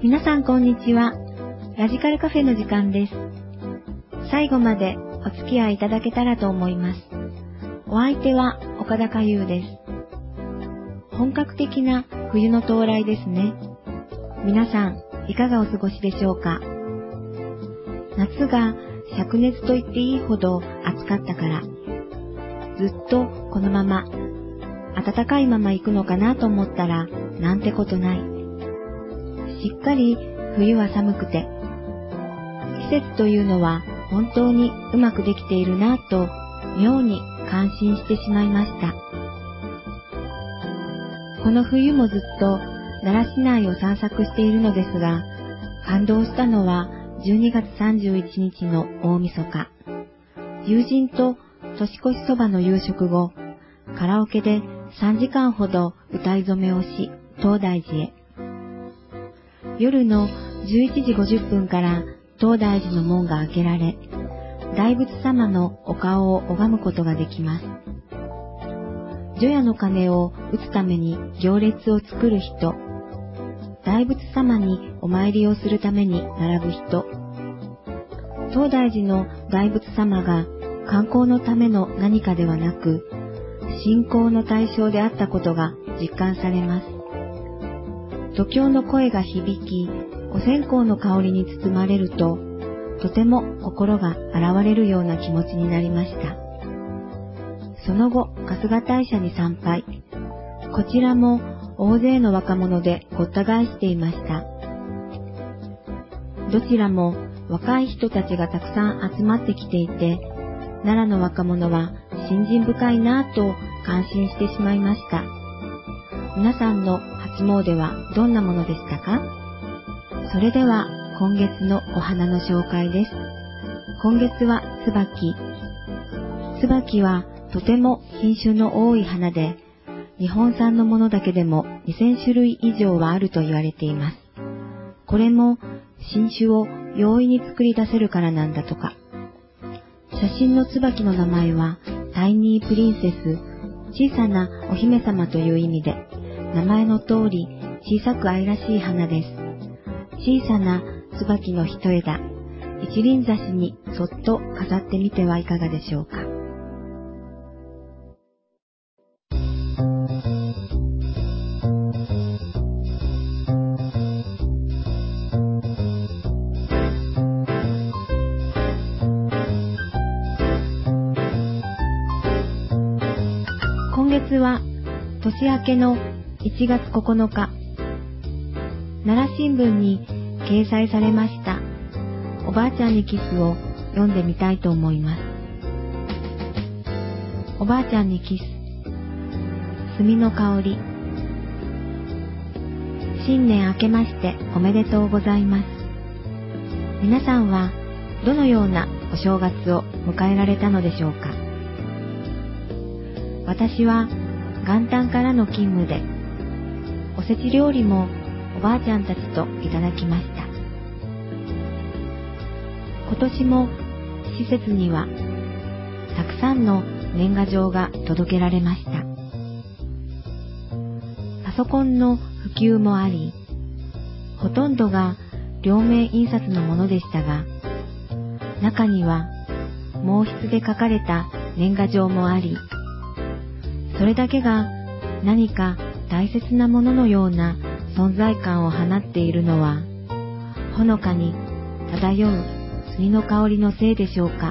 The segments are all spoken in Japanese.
皆さんこんにちは。ラジカルカフェの時間です。最後までお付き合いいただけたらと思います。お相手は岡田佳優です。本格的な冬の到来ですね。皆さんいかがお過ごしでしょうか。夏が灼熱と言っていいほど暑かったから、ずっとこのまま暖かいまま行くのかなと思ったらなんてことない。しっかり冬は寒くて、季節というのは本当にうまくできているなと妙に感心してしまいました。この冬もずっと奈良市内を散策しているのですが、感動したのは12月31日の大晦日。友人と年越しそばの夕食後、カラオケで3時間ほど歌い初めをし、東大寺へ。夜の11時50分から東大寺の門が開けられ、大仏様のお顔を拝むことができます。除夜の鐘を打つために行列を作る人、大仏様にお参りをするために並ぶ人、東大寺の大仏様が観光のための何かではなく、信仰の対象であったことが実感されます。読経の声が響き、お線香の香りに包まれると、とても心が洗われるような気持ちになりました。その後、春日大社に参拝。こちらも大勢の若者でごった返していました。どちらも若い人たちがたくさん集まってきていて、奈良の若者は信心深いなぁと感心してしまいました。皆さんの初詣はどんなものでしたか？それでは今月のお花の紹介です。今月は椿。椿はとても品種の多い花で、日本産のものだけでも2000種類以上はあると言われています。これも新種を容易に作り出せるからなんだとか。写真の椿の名前はタイニープリンセス、小さなお姫様という意味で、名前の通り小さく愛らしい花です。小さな椿の一枝、一輪挿しにそっと飾ってみてはいかがでしょうか。今月は年明けの1月9日、奈良新聞に掲載されましたおばあちゃんにキスを読んでみたいと思います。おばあちゃんにキス、炭の香り。新年明けましておめでとうございます。皆さんはどのようなお正月を迎えられたのでしょうか。私は元旦からの勤務で、おせち料理もおばあちゃんたちといただきました。今年も施設にはたくさんの年賀状が届けられました。パソコンの普及もあり、ほとんどが両面印刷のものでしたが、中には毛筆で書かれた年賀状もあり、それだけが何か大切なもののような存在感を放っているのは、ほのかに漂う炭の香りのせいでしょうか。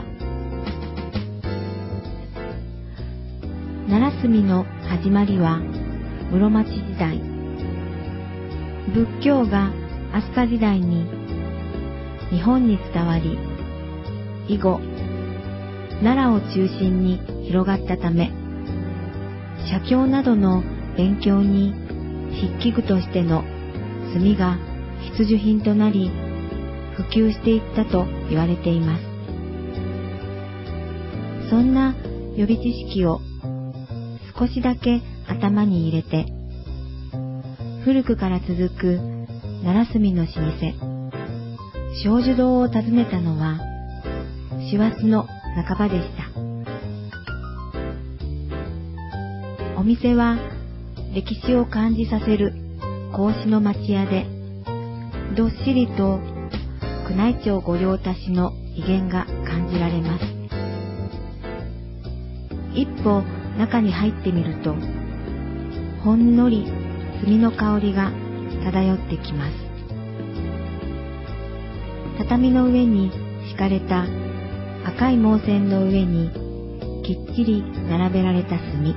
奈良炭の始まりは室町時代。仏教が飛鳥時代に日本に伝わり、以後奈良を中心に広がったため、写経などの勉強に筆記具としての墨が必需品となり、普及していったと言われています。そんな予備知識を少しだけ頭に入れて、古くから続く奈良墨の老舗、正寿堂を訪ねたのは師走の半ばでした。お店は歴史を感じさせる格子の町屋で、 どっしりと宮内庁御用達の威厳が感じられます。一歩中に入ってみると、ほんのり炭の香りが漂ってきます。畳の上に敷かれた赤い毛線の上にきっちり並べられた炭。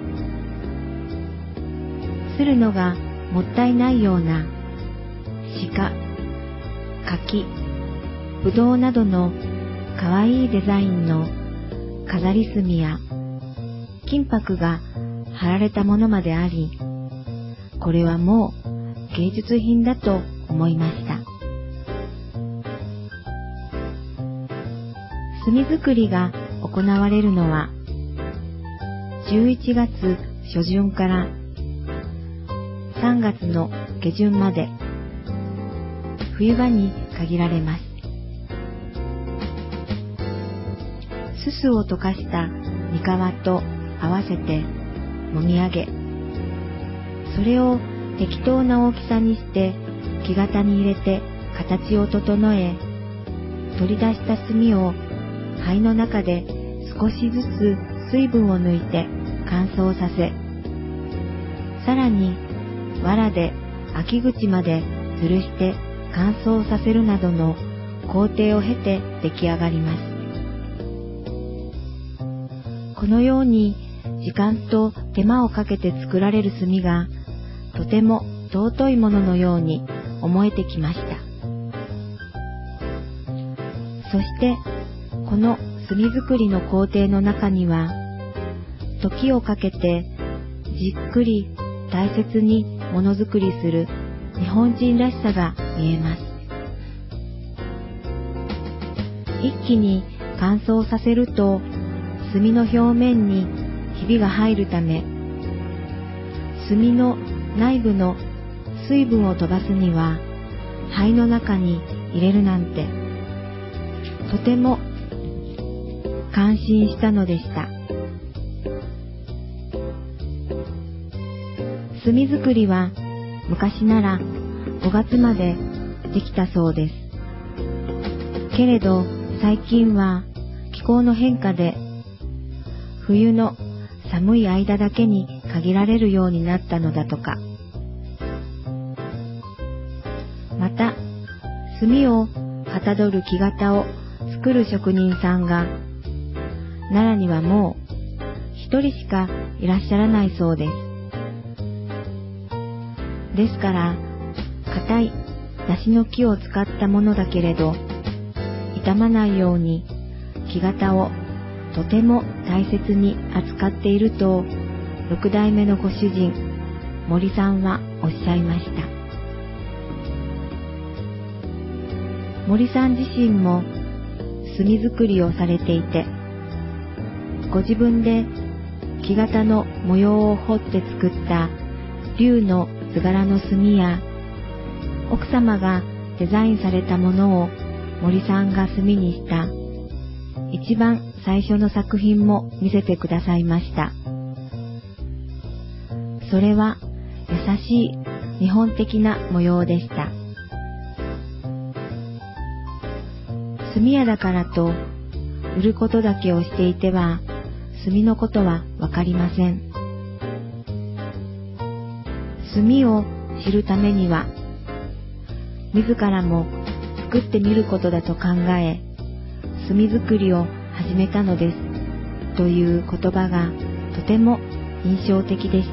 するのがもったいないような鹿、柿、ぶどうなどのかわいいデザインの飾り炭や金箔が貼られたものまであり、これはもう芸術品だと思いました。炭作りが行われるのは11月初旬から3月の下旬まで、冬場に限られます。すすを溶かした煮皮と合わせてもみ上げ、それを適当な大きさにして木型に入れて形を整え、取り出した炭を灰の中で少しずつ水分を抜いて乾燥させ、さらに藁で秋口まで吊るして乾燥させるなどの工程を経て出来上がります。このように時間と手間をかけて作られる炭がとても尊いもののように思えてきました。そしてこの炭作りの工程の中には、時をかけてじっくり大切にものづくりする日本人らしさが見えます。一気に乾燥させると炭の表面にひびが入るため、炭の内部の水分を飛ばすには灰の中に入れるなんて、とても感心したのでした。炭作りは昔なら5月までできたそうです。けれど最近は気候の変化で冬の寒い間だけに限られるようになったのだとか。また炭をかたどる木型を作る職人さんが奈良にはもう一人しかいらっしゃらないそうです。ですから硬い梨の木を使ったものだけれど、傷まないように木型をとても大切に扱っていると6代目のご主人森さんはおっしゃいました。森さん自身も炭作りをされていて、ご自分で木型の模様を彫って作った竜の図柄の炭や、奥様がデザインされたものを森さんが炭にした一番最初の作品も見せてくださいました。それは優しい日本的な模様でした。炭屋だからと売ることだけをしていては炭のことはわかりません。炭を知るためには自らも作ってみることだと考え、炭作りを始めたのですという言葉がとても印象的でした。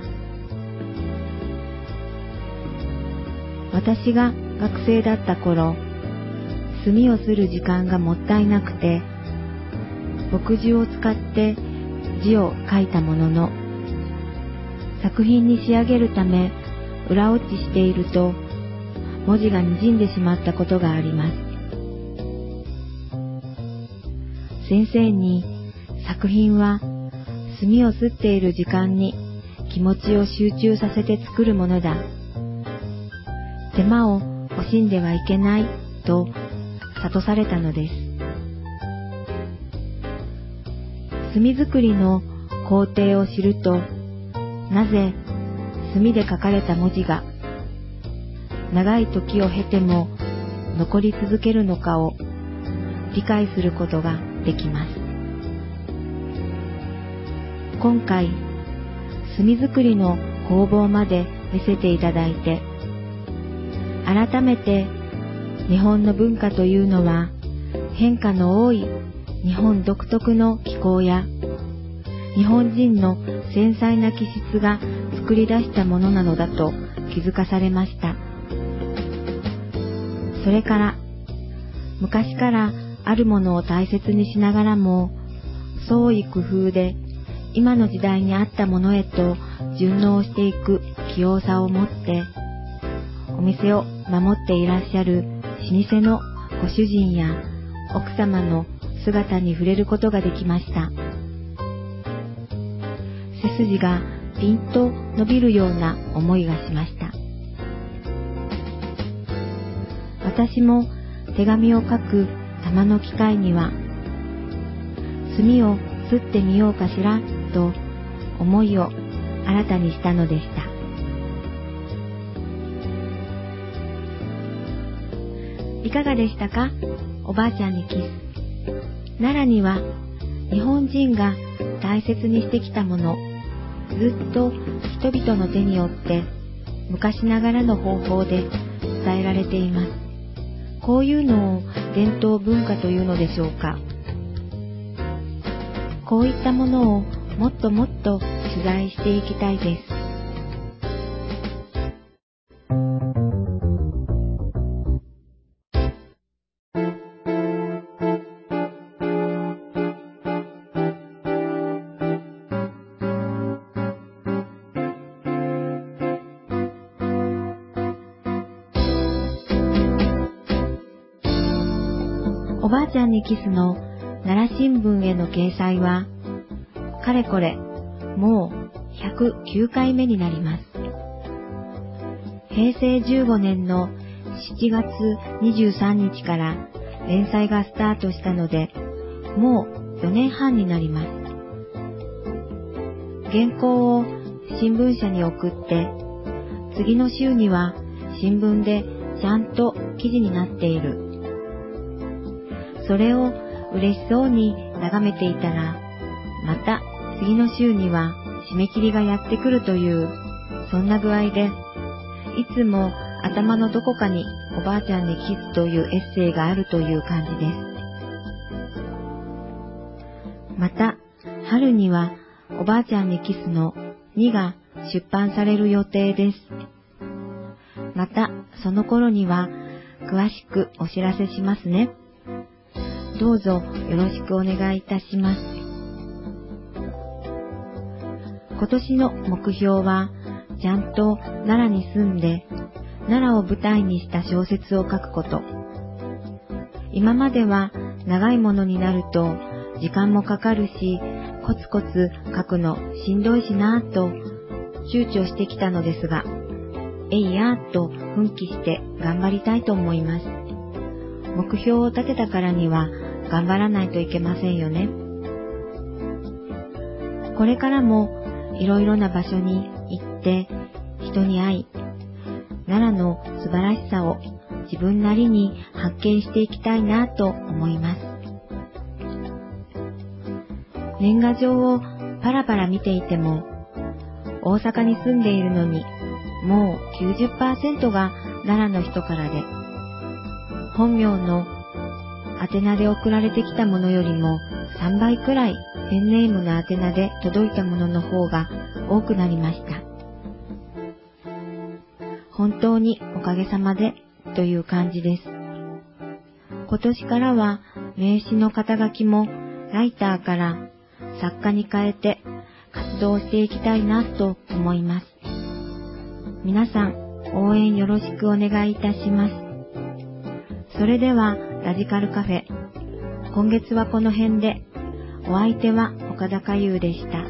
私が学生だった頃、炭をする時間がもったいなくて、墨汁を使って字を書いたものの、作品に仕上げるため裏打ちしていると文字が滲んでしまったことがあります。先生に作品は炭をすっている時間に気持ちを集中させて作るものだ。手間を惜しんではいけないと諭されたのです。炭作りの工程を知ると、なぜ炭で書かれた文字が長い時を経ても残り続けるのかを理解することができます。今回、炭作りの工房まで見せていただいて、改めて日本の文化というのは変化の多い日本独特の気候や日本人の繊細な気質が作り出したものなのだと気づかされました。それから昔からあるものを大切にしながらも創意工夫で今の時代に合ったものへと順応していく器用さを持ってお店を守っていらっしゃる老舗のご主人や奥様の姿に触れることができました。背筋がピンと伸びるような思いがしました。私も手紙を書くたまの機会には墨をすってみようかしらと思いを新たにしたのでした。いかがでしたか？おばあちゃんにキス。奈良には日本人が大切にしてきたもの、ずっと人々の手によって昔ながらの方法で伝えられています。こういうのを伝統文化というのでしょうか。こういったものをもっともっと取材していきたいです。おばあちゃんにキスの奈良新聞への掲載はかれこれもう109回目になります。平成15年の7月23日から連載がスタートしたのでもう4年半になります。原稿を新聞社に送って次の週には新聞でちゃんと記事になっている。それを嬉しそうに眺めていたら、また次の週には締め切りがやってくるという、そんな具合で、いつも頭のどこかにおばあちゃんにキスというエッセイがあるという感じです。また、春にはおばあちゃんにキスの2が出版される予定です。また、その頃には詳しくお知らせしますね。どうぞよろしくお願いいたします。今年の目標は、ちゃんと奈良に住んで、奈良を舞台にした小説を書くこと。今までは長いものになると時間もかかるし、コツコツ書くのしんどいしなぁと躊躇してきたのですが、えいやーと奮起して頑張りたいと思います。目標を立てたからには頑張らないといけませんよね。これからもいろいろな場所に行って人に会い、奈良の素晴らしさを自分なりに発見していきたいなと思います。年賀状をパラパラ見ていても、大阪に住んでいるのにもう 90% が奈良の人からで、本名の宛名で送られてきたものよりも3倍くらいペンネームの宛名で届いたものの方が多くなりました。本当におかげさまでという感じです。今年からは名刺の肩書きもライターから作家に変えて活動していきたいなと思います。皆さん応援よろしくお願いいたします。それではラジカルカフェ、今月はこの辺で、お相手は岡田佳優でした。